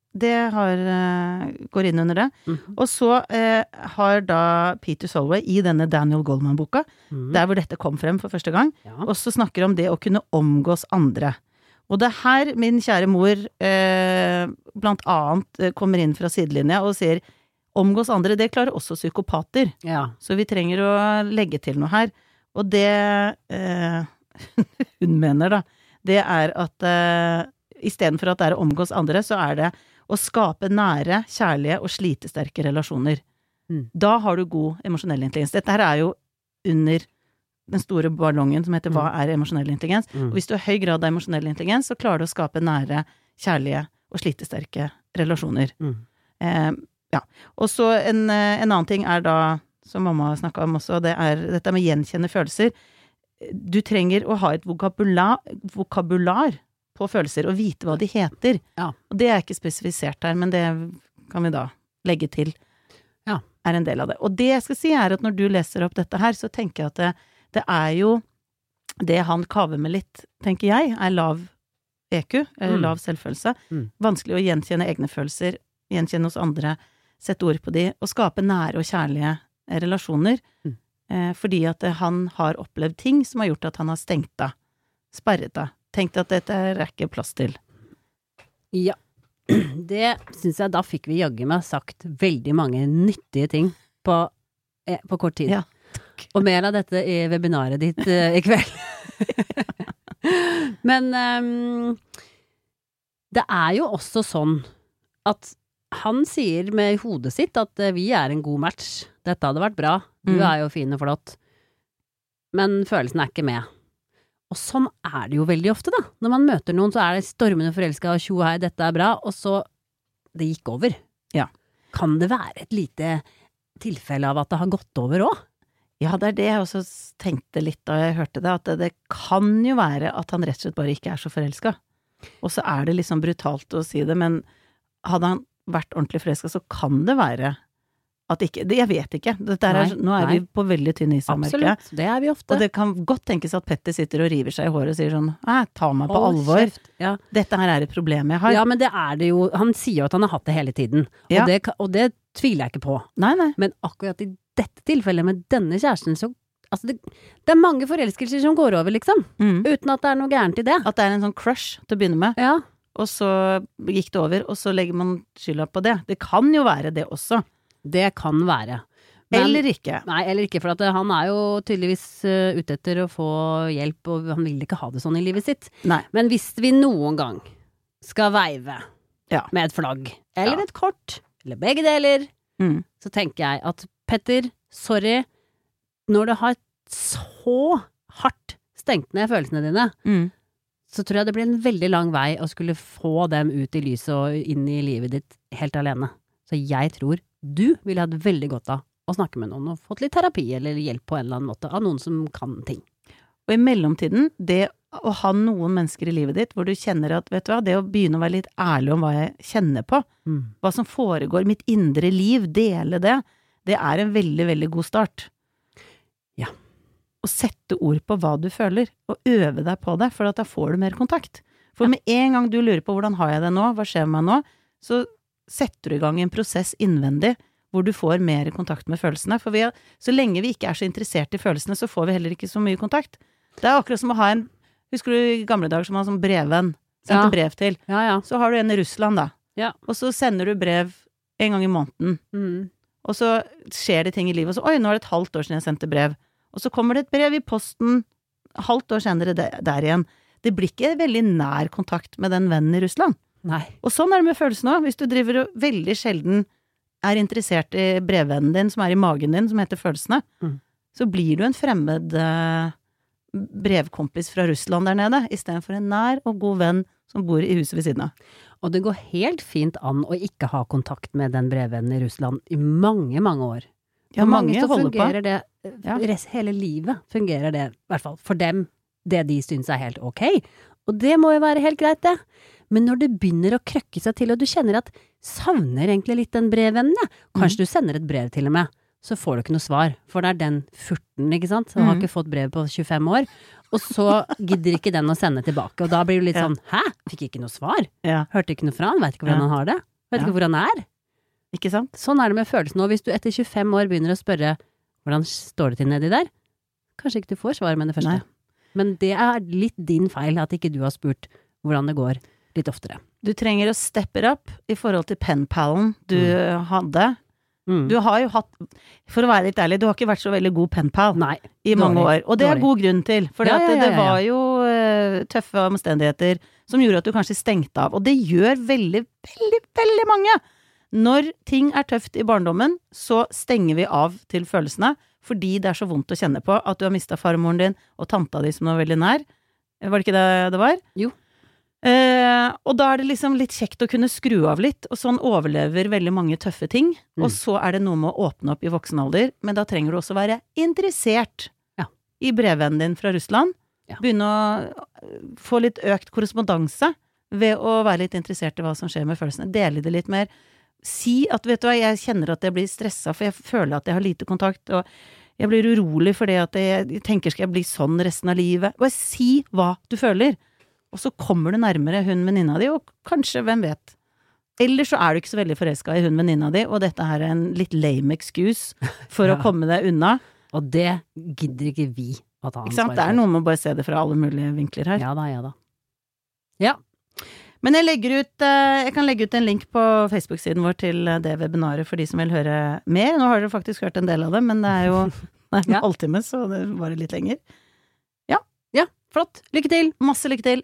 det har, uh, går inn under det. Mhm. Og så uh, har da Peter Solway i denne Daniel Goleman-boka, Mhm. der hvor dette kom frem for første gang, Ja. også snakker om det å kunne omgås andre. Og det er her min kjære mor uh, blant annet uh, kommer inn fra sidelinja og sier, omgås andre, det klarer også psykopater. Ja. Så vi trenger å legge til noe her. Og det uh, hun mener da, det er at uh, i stedet for at det er å omgås andre, så er det å skape nære, kjærlige og slitesterke relasjoner. Mm. Da har du god emosjonell intelligens. Dette her er jo under den store ballongen som heter hva er emosjonell intelligens. Mm. Og hvis du har høy grad av emosjonell intelligens, så klarer du å skape nære, kjærlige og slitesterke relasjoner. Mm. Eh, ja. Og så en, en annen ting er da, som mamma snakket om også, det er dette med gjenkjenne følelser. Du trenger å ha et vokabular, vokabular på følelser, og vite hva de heter. Ja. Og det er ikke spesifisert her, men det kan vi da legge til. Ja. Er en del av det. Og det jeg skal si er at når du leser opp dette her, så tenker jeg at det, det er jo det han kaver med litt, tenker jeg, er lav E Q, eller Mm. lav selvfølelse. Mm. Vanskelig å gjenkjenne egne følelser, gjenkjenne hos andre, sette ord på de, og skape nære og kjærlige relasjoner, Mm. eh, fordi at eh, han har opplevd ting som har gjort at han har stengt av, sperret av, tenkt at dette er ikke plass til. Ja, det synes jeg da fikk vi jagge meg sagt veldig mange nyttige ting på, eh, på kort tid. Ja, Og mer av dette i webinaret ditt eh, i kveld. Men ehm, det er jo også sånn at han sier med hodet sitt at eh, vi er en god match. Dette hadde vært bra. Du Mm. er jo fin og flott. Men følelsen er ikke med. Og sånn er det jo veldig ofte, da. Når man møter noen, så er det stormende forelska og tjo hei, dette er bra, og så det gikk over. Ja. Kan det være et lite tilfelle av at det har gått over òg? Ja, det er det jeg også tenkte litt da jeg hørte det, at det, det kan jo være at han rett og slett bare ikke er så forelska. Og så er det liksom brutalt å si det, men hadde han vært ordentlig forelska, så kan det være at ikke, det, jeg vet ikke. Dette er, Nei, nå er nei. vi på veldig tynn is, jeg merker. Absolutt, det er vi ofte. Og det kan godt tenkes at Petter sitter og river seg i håret og sier sånn, «Æ, ta meg på Hold alvor. kjeft. Ja. Dette her er et problem jeg har.» Ja, men det er det jo. Han sier jo at han har hatt det hele tiden. Og, Ja. det, ka- og det tviler jeg ikke på. Nei, nei. Men akkurat i dette tilfellet med denne kjæresten, så altså det, det er mange forelskelser som går over, liksom. Mm. Uten at det er noe gærent i det. At det er en sånn crush til å begynne med, Ja. og så gikk det over, og så legger man skylda på det. Det kan jo være det også. Det kan være. Men- Eller ikke. Nei, eller ikke, for at eh, han er jo tydeligvis uh, ute etter å få hjelp, og han vil ikke ha det sånn i livet sitt. Nei. Men hvis vi noen gang skal veive Ja. med et flagg, eller Ja. et kort, eller begge deler, Mm. så tenker jeg at Petter, sorry, når du har så hardt stengt ned følelsene dine, Mm. så tror jeg det blir en veldig lang vei å skulle få dem ut i lyset og inn i livet ditt helt alene. Så jeg tror du ville hatt veldig godt av å snakke med noen og fått litt terapi eller hjelp på en eller annen måte av noen som kan ting. Og i mellomtiden, det å ha noen mennesker i livet ditt hvor du kjenner at, vet du hva, det å begynne å være litt ærlig om hva jeg kjenner på, hva som foregår, mitt indre liv, dele det, det er en veldig, veldig god start. Ja. Å sette ord på hva du føler, og øve deg på det, for at da får du mer kontakt. For med en gang du lurer på hvordan har jeg det nå, hva skjer med meg nå, så setter du i gang en prosess innvendig, hvor du får mer kontakt med følelsene. For vi har, så lenge vi ikke er så interessert i følelsene, så får vi heller ikke så mye kontakt. Det er akkurat som å ha en, husker du i gamle dager som var sånn brevvenn, sendte Ja. brev til. Ja, ja. Så har du en i Russland da, Ja. og så sender du brev en gang i måneden, Mm. og så skjer det ting i livet, og så, oi, nå er det et halvt år siden jeg sendte brev, og så kommer det et brev i posten, halvt år senere der, der igjen. Det blir ikke veldig nær kontakt med den vennen i Russland. Nei. Og sånn er det med følelsene også. Hvis du driver og veldig sjelden er interessert i brevvennen din, som er i magen din, som heter følelsene, Mm. så blir du en fremmed eh, brevkompis fra Russland der nede, i stedet for en nær og god venn som bor i huset ved siden av. Og det går helt fint an å ikke ha kontakt med den brevvennen i Russland i mange, mange år. Ja, For mange så holder på. fungerer det, Ja. rest, hele livet fungerer det, i hvert fall for dem, det de synes er helt ok. Og det må jo være helt greit det. Men når det begynner å krøkke seg til, og du kjenner at savner egentlig litt den brevvennen, ja. Kanskje du sender et brev til og med, så får du ikke noe svar, for det er den furten, ikke sant, som har Mhm. ikke fått brev på tjuefem år, og så gidder ikke den å sende tilbake, og da blir du litt Ja. sånn, hæ? Fikk ikke noe svar? Ja. Hørte ikke noe fra han, vet ikke hvordan Ja. han har det. Vet ikke Ja. hvor han er. Ikke sant? Sånn er det med følelsen nå. Hvis du etter tjuefem år begynner å spørre hvordan står det til nedi der, kanskje ikke du får svar med det første. Nei. Men det er litt din feil at ikke du har spurt hvordan det går litt oftere. Du trenger å steppe up i forhold til penpalen du mm. hadde. Mm. Du har jo hatt, for å være litt ærlig, du har ikke vært så veldig god penpal Nei, i mange dårlig, år. Og det dårlig. er god grunn til, for Ja, ja, ja, ja, det ja. var jo uh, tøffe omstendigheter som gjorde at du kanskje stengte av. Og det gjør veldig, veldig, veldig mange. Når ting er tøft i barndommen, så stenger vi av til følelsene, fordi det er så vondt å kjenne på at du har mistet farmoren din og tanta di som var veldig nær. Var det ikke det det var? Jo. Eh, og da er det liksom litt kjekt å kunne skru av litt, og sånn overlever veldig mange tøffe ting. Mm. Og så er det noe med å åpne opp i voksen alder, men da trenger du også være interessert Ja. i brevvennen din fra Russland. Ja. Begynne å få litt økt korrespondanse ved å være litt interessert i hva som skjer med følelsene. Dele det litt mer. Si at, vet du hva, jeg kjenner at jeg blir stresset, for jeg føler at jeg har lite kontakt, og jeg blir urolig fordi at jeg tenker skal jeg bli sånn resten av livet. Bare si hva du føler. Og så kommer du nærmere hun venninna di, og kanskje, hvem vet. Eller så er du ikke så veldig forelsket i hun venninna di, og dette her er en litt lame excuse for Ja. å komme deg unna. Og det gidder ikke vi å ta Ikke sant? ansvar Det er for. noe med å bare se det fra alle mulige vinkler her. Ja da, ja da. Ja. Men jeg legger ut, eh, jeg kan legge ut en link på Facebook-siden vår til eh, det webinaret for de som vil høre mer. Nå har dere faktisk hørt en del av det, men det er jo det er en Ja. halvtime, så det varer litt lenger. Ja, flott. Lykke til. Masse lykke til!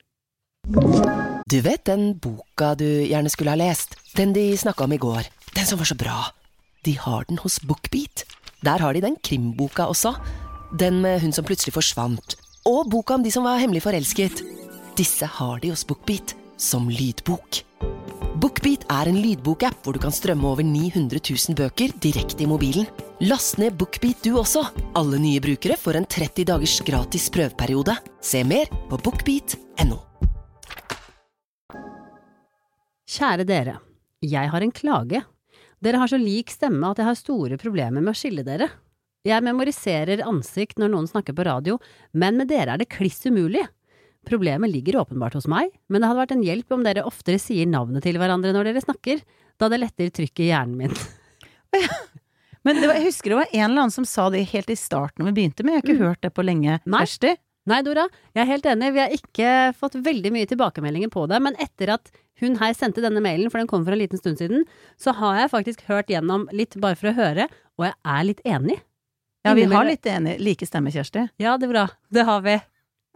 Du vet den boka du gjerne skulle ha lest? Den de snakket om i går. Den som var så bra. De har den hos BookBeat. Der har de den krimboka også. Den med hun som plutselig forsvant. Og boka om de som var hemmelig forelsket. Disse har de hos BookBeat som lydbok. BookBeat er en lydbokapp hvor du kan strømme over ni hundre tusen bøker direkte i mobilen. Last ned BookBeat du også. Alle nye brukere får en tretti dagers gratis prøveperiode. Se mer på bookbeat punktum no. Kjære dere, jeg har en klage. Dere har så lik stemme at jeg har store problemer med å skille dere. Jeg memoriserer ansikt når noen snakker på radio, men med dere er det kliss umulig. Problemet ligger åpenbart hos meg, men det hadde vært en hjelp om dere oftere sier navnet til hverandre når dere snakker, da det letter trykket i hjernen min. Men det var, jeg husker det var en eller annen som sa det helt i starten når vi begynte, men jeg har ikke Mm. hørt det på lenge. Nei. Kjersti? Nei, Dora, jeg er helt enig. Vi har ikke fått veldig mye tilbakemeldinger på det, men etter at hun her sendte denne mailen, for den kom for en liten stund siden, så har jeg faktisk hørt gjennom litt bare for å høre, og jeg er litt enig. Ja, vi har Innimellom- litt enig, like stemme, Kjersti. Ja, det er bra. Det har vi.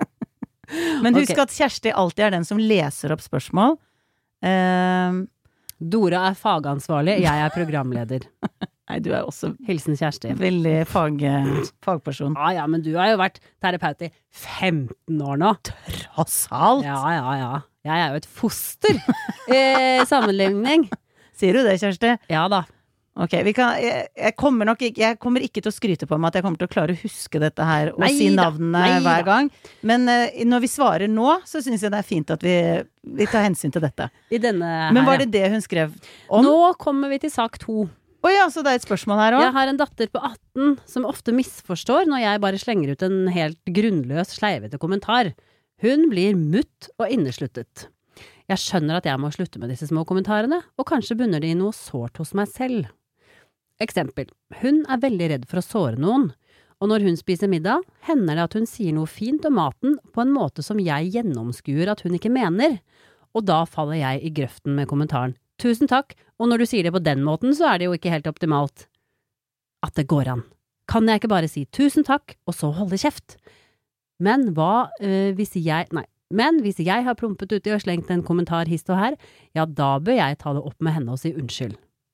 Men husk Ok. at Kjersti alltid er den som leser opp spørsmål. Ehm, Dora er fagansvarlig, jeg er programleder. nei, du er også Hilsen Kjersti. veldig fag, fagperson. Ja, ja, men du har jo vært terapeut i femten år nå. Tross alt! Ja, ja, ja. Jeg er jo et foster i sammenligning. Sier du det, Kjersti? Ja da. Ok, vi kan, jeg, jeg kommer nok ikke, jeg kommer ikke til å skryte på meg at jeg kommer til å klare å huske dette her og Nei si da, navnene nei hver da. gang. Men eh, når vi svarer nå, så synes jeg det er fint at vi, vi tar hensyn til dette. I denne Men her, var ja. det det hun skrev om? Nå kommer vi til sak to. Å ja, så det er et spørsmål her Jeg også? har en datter på atten som ofte misforstår når jeg bare slenger ut en helt grunnløs, sleivete kommentar. Hun blir mutt og innesluttet. Jeg skjønner at jeg må slutte med disse små kommentarene, og kanskje bunner det i noe sårt hos meg selv. Eksempel. Hun er veldig redd for å såre noen, og når hun spiser middag, hender det at hun sier noe fint om maten på en måte som jeg gjennomskuer at hun ikke mener, og da faller jeg i grøften med kommentaren. Tusen takk, og når du sier det på den måten, så er det jo ikke helt optimalt. At det går an. Kan jeg ikke bare si tusen takk, og så holde kjeft? Men hva øh, hvis jeg… Nei. Men hvis jeg har plumpet uti og slengt en kommentar hist og her, ja, da bør jeg ta det opp med henne og si unnskyld.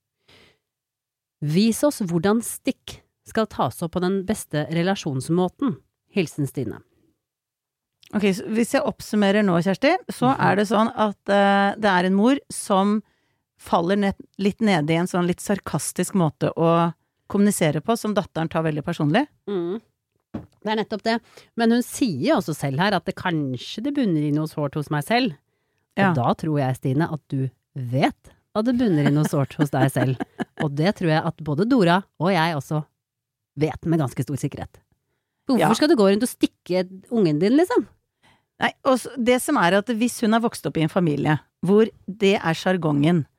Vis oss hvordan stikk skal tas opp på den beste relasjonsmåten. Hilsen Stine. Ok, så hvis jeg oppsummerer nå, Kjersti, så Mhm. er det sånn at eh, det er en mor som faller ned, litt nede i en sånn litt sarkastisk måte å kommunisere på, som datteren tar veldig personlig. Mm. Det er nettopp det. Men hun sier også selv her at det kanskje det bunner i noe sårt hos meg selv. Ja. Og da tror jeg, Stine, at du vet at det bunner i noe sårt hos deg selv. Og det tror jeg at både Dora og jeg også vet med ganske stor sikkerhet. Hvorfor Ja. skal du gå rundt og stikke ungen din, liksom? Nei, og så- det som er at hvis hun har vokst opp i en familie hvor det er sjargongen, Ja.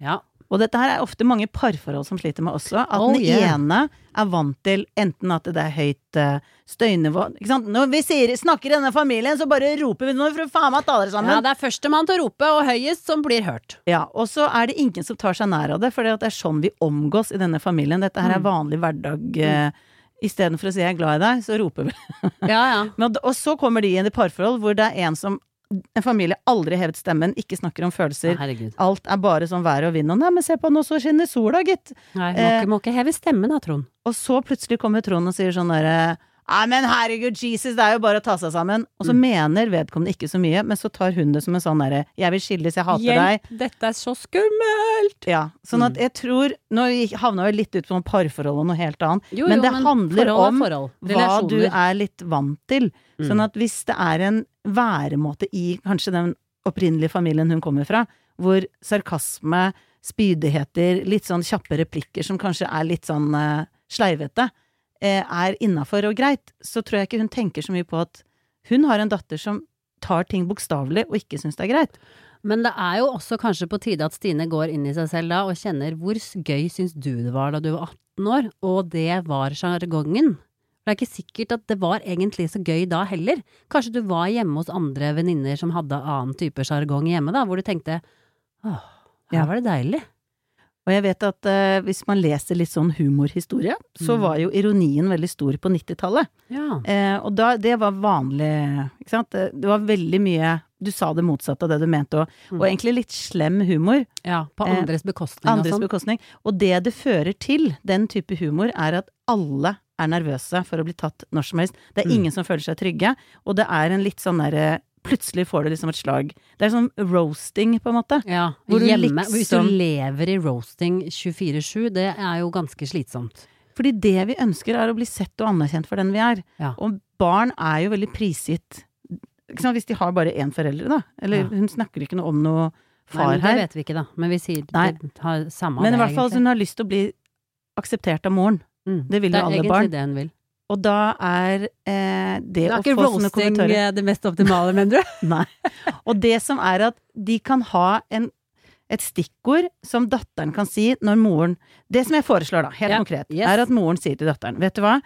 Og dette her er ofte mange parforhold som sliter med også, at Oh, den yeah. ene er vant til enten at det er høyt uh, støynivå, ikke sant? Når vi sier, snakker i denne familien, så bare roper vi noe for å faen meg ta dere sammen. Ja, det er førstemann til å rope, og høyest som blir hørt. Ja, og så er det ingen som tar seg nær av det, for det er sånn vi omgås i denne familien. Dette her er vanlig hverdag. Uh, I stedet for å si jeg er glad i deg, så roper vi. Ja, ja. Men, og så kommer de inn i parforhold hvor det er en som en familie aldri hevet stemmen, ikke snakker om følelser. Herregud. Alt er bare sånn vær og vind. Og nei, men se på nå, så skinner sola, gitt. Nei, må, Eh, ikke, må ikke heve stemmen da, Trond. Og så plutselig kommer Trond og sier sånn derre nei, men herregud, Jesus, det er jo bare å ta seg sammen. Og så Mm. mener vedkommende ikke så mye, men så tar hun det som en sånn derre jeg vil skilles, jeg hater deg. dette er så skummelt! Ja, sånn at Mm. jeg tror nå havna vi litt ut på noen parforhold og noe helt annet, Jo, men jo, det handler forhold er om forhold. hva du Relasjoner. er litt vant til. Mm. Sånn at hvis det er en væremåte i kanskje den opprinnelige familien hun kommer fra, hvor sarkasme, spydigheter, litt sånn kjappe replikker som kanskje er litt sånn uh, sleivete, eh, er innafor og greit, så tror jeg ikke hun tenker så mye på at hun har en datter som tar ting bokstavelig og ikke syns det er greit. Men det er jo også kanskje på tide at Stine går inn i seg selv da, og kjenner hvor gøy syns du det var da du var atten år, og det var sjargongen. Det er ikke sikkert at det var egentlig så gøy da heller. Kanskje du var hjemme hos andre venninner som hadde annen type sjargong hjemme da, hvor du tenkte, åh, her Ja. var det deilig. Og jeg vet at eh, hvis man leser litt sånn humorhistorie, så Mm. var jo ironien veldig stor på nittitallet. Ja. Eh, og da, det var vanlig, ikke sant? Det, det var veldig mye, du sa det motsatte av det du mente, og, Mm. og egentlig litt slem humor, Ja, på Eh, andres bekostning og andres sånn. bekostning. Og det det fører til, den type humor, er at alle er nervøse for å bli tatt når som helst. Det er Mm. ingen som føler seg trygge, og det er en litt sånn derre, plutselig får du liksom et slag. Det er sånn roasting, på en måte. Ja, Hvor du hjemme. Hvis du liksom- lever i roasting tjuefire sju, det er jo ganske slitsomt. Fordi det vi ønsker er å bli sett og anerkjent for den vi er. Ja. Og barn er jo veldig prisgitt, ikke sant, hvis de har bare én forelder, da. Eller Ja. hun snakker ikke noe om noe Nei, far men det her. vet vi ikke da. Men vi sier Nei. det har samme Men i det, hvert fall egentlig. hun har lyst til å bli akseptert av moren. Mm. det vil jo er alle egentlig barn. det hun vil. Og da er eh, det, Det er å ikke få sånne roasting kommentarer eh, det mest optimale, mener du? Nei. Og det som er at de kan ha en, et stikkord som datteren kan si når moren Det som jeg foreslår, da, helt Ja, konkret, yes. er at moren sier til datteren, vet du hva,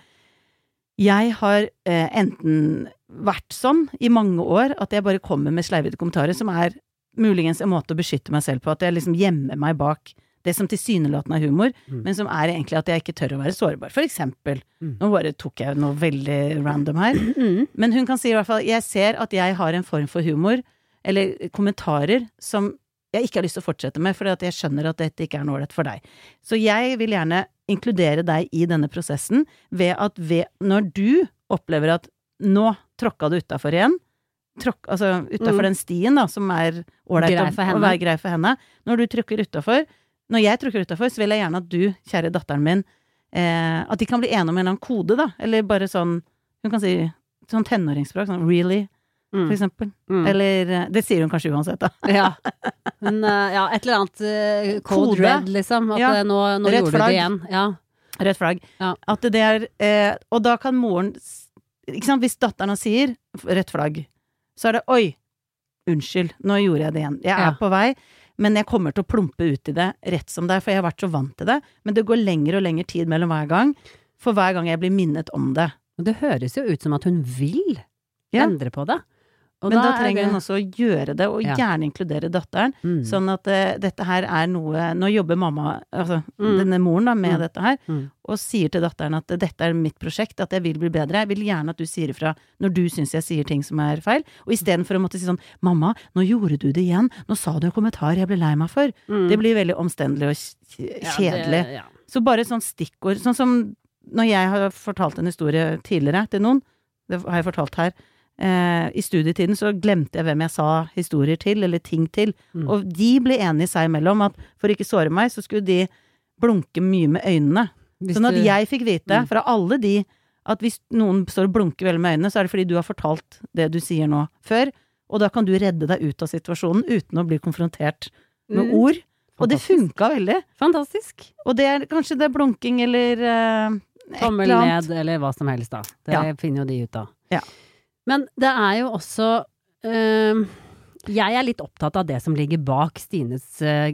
jeg har eh, enten vært sånn i mange år at jeg bare kommer med sleivete kommentarer, som er muligens en måte å beskytte meg selv på, at jeg liksom gjemmer meg bak det som tilsynelatende er humor, Mm. men som er egentlig at jeg ikke tør å være sårbar. For eksempel, Mm. nå bare tok jeg noe veldig random her, Mm. men hun kan si i hvert fall, jeg ser at jeg har en form for humor, eller kommentarer, som jeg ikke har lyst til å fortsette med, fordi at jeg skjønner at dette ikke er noe ålreit for deg. Så jeg vil gjerne inkludere deg i denne prosessen, ved at ved, når du opplever at nå tråkka du utenfor igjen, tråkk, altså utenfor Mm. den stien da, som er ålreit Grei å, for å henne. være grei for henne, når du trykker utenfor, når jeg trykker utenfor, så vil jeg gjerne at du, kjære datteren min, eh, at de kan bli enige om en eller annen kode da, eller bare sånn, hun kan si sånn tenåringsspråk, sånn really, for Mm. eksempel. Mm. Eller, eh, det sier hun kanskje uansett da. Ja. Men eh, ja, et eller annet eh, code Kode. red, liksom. At Ja. eh, nå, nå Rødt gjorde du flagg. det igjen. Ja. Rødt flagg. Ja. At det er, eh, og da kan moren, s- ikke sant, hvis datteren sier rødt flagg, så er det, oi, unnskyld, nå gjorde jeg det igjen. Jeg er Ja. på vei, men jeg kommer til å plumpe ut i det rett som det er, for jeg har vært så vant til det. Men det går lengre og lengre tid mellom hver gang, for hver gang jeg blir minnet om det. Og det høres jo ut som at hun vil Ja. endre på det. Og Men da, er trenger det- hun også å gjøre det, og Ja. gjerne inkludere datteren. Mm. Sånn at eh, dette her er noe Nå jobber mamma, altså Mm. denne moren da, med Mm. dette her, Mm. og sier til datteren at dette er mitt prosjekt, at jeg vil bli bedre. Jeg vil gjerne at du sier ifra når du syns jeg sier ting som er feil. Og istedenfor å måtte si sånn 'Mamma, nå gjorde du det igjen. Nå sa du en kommentar jeg ble lei meg for.' Mm. Det blir veldig omstendelig og kj- Ja, kjedelig. det- ja. Så bare sånn stikkord. Sånn som når jeg har fortalt en historie tidligere til noen, det har jeg fortalt her, eh, i studietiden så glemte jeg hvem jeg sa historier til, eller ting til. Mm. Og de ble enige seg imellom at for ikke såre meg, så skulle de blunke mye med øynene. Hvis Sånn at du- jeg fikk vite Mm. fra alle de at hvis noen står og blunker veldig med øynene, så er det fordi du har fortalt det du sier nå før, og da kan du redde deg ut av situasjonen uten å bli konfrontert med Mm. ord. Og det Fantastisk. funka veldig. Fantastisk. Og det er kanskje det er blunking eller eh, et Tommel eller annet. ned, eller hva som helst, da. Det Ja. finner jo de ut av. Ja. Men det er jo også øhm, Jeg er litt opptatt av det som ligger bak Stines øh,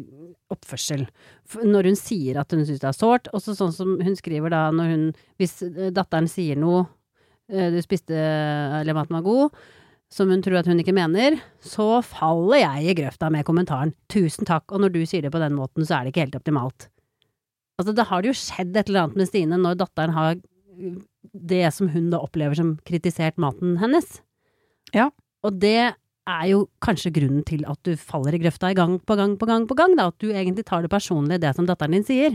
oppførsel. Når hun sier at hun synes det er sårt, også sånn som hun skriver da, når hun, hvis datteren sier noe, du spiste, eller maten var god, som hun tror at hun ikke mener, så faller jeg i grøfta med kommentaren. Tusen takk, og når du sier det på den måten, så er det ikke helt optimalt. Altså, da har det jo skjedd et eller annet med Stine når datteren har det som hun da opplever som kritisert maten hennes. Ja. Og det er jo kanskje grunnen til at du faller i grøfta i gang på gang på gang på gang, da, at du egentlig tar det personlig, det som datteren din sier.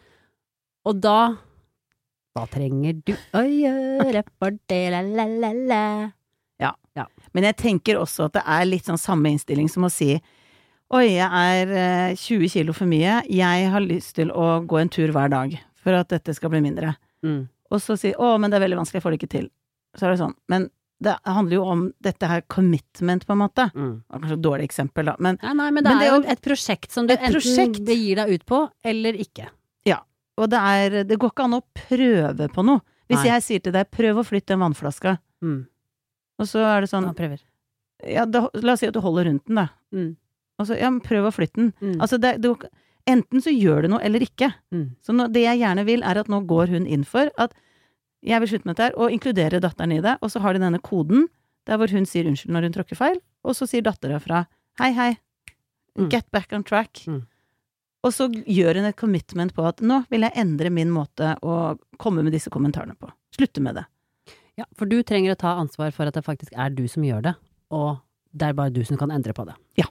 Og da, da trenger du å gjøre for det, la la la la. Ja. Ja, men jeg tenker også at det er litt sånn samme innstilling som å si, oi, jeg er eh, tjue kilo for mye, jeg har lyst til å gå en tur hver dag, for at dette skal bli mindre. Mm. Og så si, å, men det er veldig vanskelig, jeg får det ikke til. Så er det sånn, men det handler jo om dette her commitment på en måte. Mm. Det var kanskje et dårlig eksempel da. Men, ja, nei, men det, men det er jo et prosjekt som du enten prosjekt. begir deg ut på, eller ikke. Ja, og det er, det går ikke an å prøve på noe. Hvis nei. Jeg sier til deg, prøv å flytte en vannflaske. Mm. Og så er det sånn, ja, prøver. Ja, da, la oss si at du holder rundt den da. Mm. Og så, ja, men prøv å flytte den. Mm. Altså, det, det, enten så gjør du noe eller ikke. Mm. Så nå, det jeg gjerne vil er at nå går hun inn for at jeg vil slutte med dette her, og inkludere datteren i det, og så har de denne koden, der hvor hun sier unnskyld når hun tråkker feil, og så sier datteren fra, hei, hei, mm. get back on track. Mm. Og så gjør hun et commitment på at nå vil jeg endre min måte å komme med disse kommentarene på. Slutte med det. Ja, for du trenger å ta ansvar for at det faktisk er du som gjør det, og det er bare du som kan endre på det. Ja.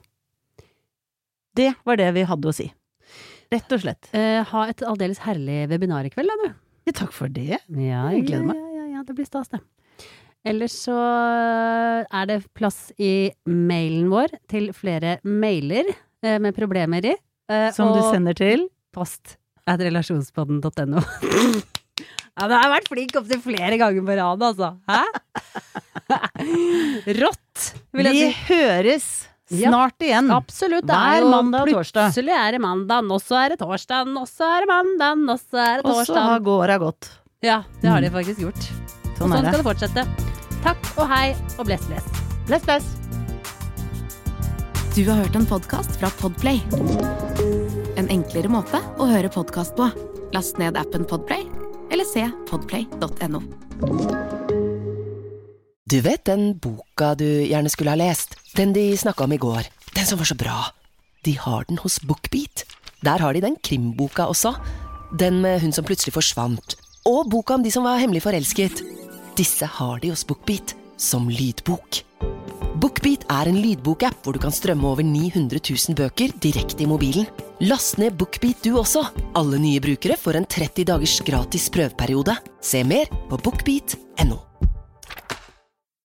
Det var det vi hadde å si. Rett og slett. Eh, ha et aldeles herlig webinar i kveld, da, du. Ja, takk for det. Ja, jeg gleder meg. Ja, ja, ja, det blir stas, det. Ellers så er det plass i mailen vår til flere mailer eh, med problemer i. Eh, Som du sender til? Post at relasjonspodden punktum no. Ja, det har vært flink opp til flere ganger på rad, altså. Hæ? Rått, vil jeg Vi si. høres snart igjen. Absolutt. Det Hver er jo mandag og torsdag. Plutselig er det mandag, og så er det torsdag, og så er det mandag, og så er det Og så torsdag. har gårda gått. Ja, det har de faktisk gjort. Sånn, og sånn er det. skal det fortsette. Takk og hei, og bless, bless. Bless, bless. Du har hørt en podcast fra Podplay. En enklere måte å høre podcast på. Last ned appen Podplay, eller se podplay punktum no. Du vet den boka du gjerne skulle ha lest? Den de snakket om i går. Den som var så bra. De har den hos BookBeat. Der har de den krimboka også. Den med hun som plutselig forsvant. Og boka om de som var hemmelig forelsket. Disse har de hos BookBeat som lydbok. BookBeat er en lydbokapp hvor du kan strømme over ni hundre tusen bøker direkte i mobilen. Last ned BookBeat du også. Alle nye brukere får en tretti dagers gratis prøveperiode. Se mer på bookbeat punktum no.